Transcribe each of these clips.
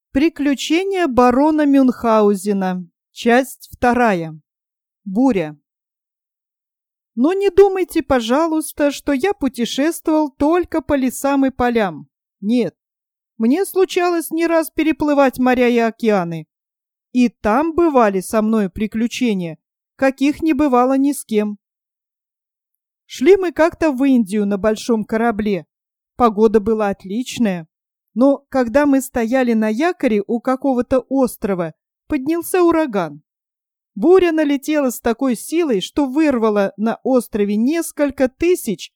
Приключения барона Мюнхгаузена. Часть 2. Буря. Но не думайте, пожалуйста, что я путешествовал только по лесам и полям. Нет, мне случалось не раз переплывать моря и океаны. И там бывали со мной приключения, каких не бывало ни с кем. Шли мы как-то в Индию на большом корабле. Погода была отличная. Но когда мы стояли на якоре у какого-то острова, поднялся ураган. Буря налетела с такой силой, что вырвала на острове несколько тысяч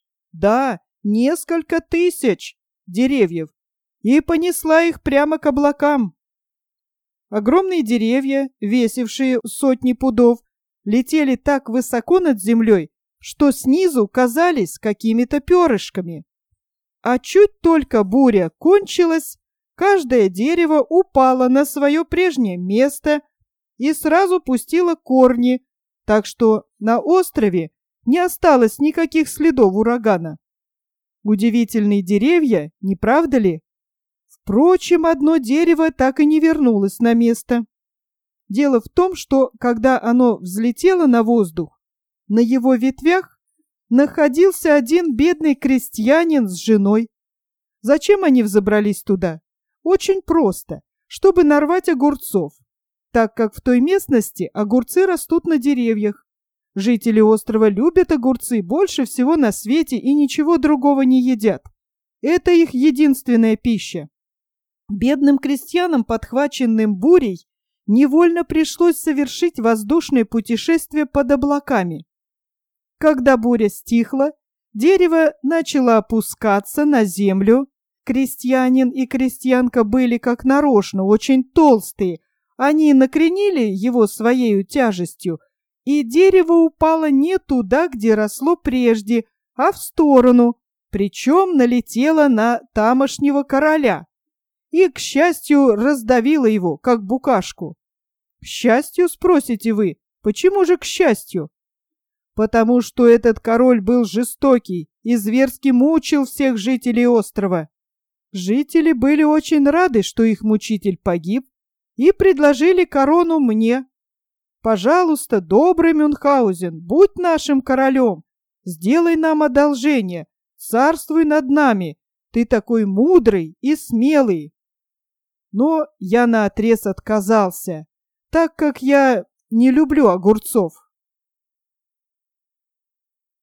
деревьев и понесла их прямо к облакам. Огромные деревья, весившие сотни пудов, летели так высоко над землей, что снизу казались какими-то перышками. А чуть только буря кончилась, каждое дерево упало на свое прежнее место и сразу пустило корни, так что на острове не осталось никаких следов урагана. Удивительные деревья, не правда ли? Впрочем, одно дерево так и не вернулось на место. Дело в том, что, когда оно взлетело на воздух, на его ветвях находился один бедный крестьянин с женой. Зачем они взобрались туда? Очень просто, чтобы нарвать огурцов, так как в той местности огурцы растут на деревьях. Жители острова любят огурцы больше всего на свете и ничего другого не едят. Это их единственная пища. Бедным крестьянам, подхваченным бурей, невольно пришлось совершить воздушное путешествие под облаками. Когда буря стихла, дерево начало опускаться на землю. Крестьянин и крестьянка были как нарочно очень толстые. Они накренили его своей тяжестью, и дерево упало не туда, где росло прежде, а в сторону, причем налетело на тамошнего короля. И, к счастью, раздавило его, как букашку. К счастью, спросите вы, почему же к счастью? Потому что этот король был жестокий и зверски мучил всех жителей острова. Жители были очень рады, что их мучитель погиб, и предложили корону мне. Пожалуйста, добрый Мюнхгаузен, будь нашим королем, сделай нам одолжение, царствуй над нами, ты такой мудрый и смелый. Но я наотрез отказался, так как я не люблю огурцов.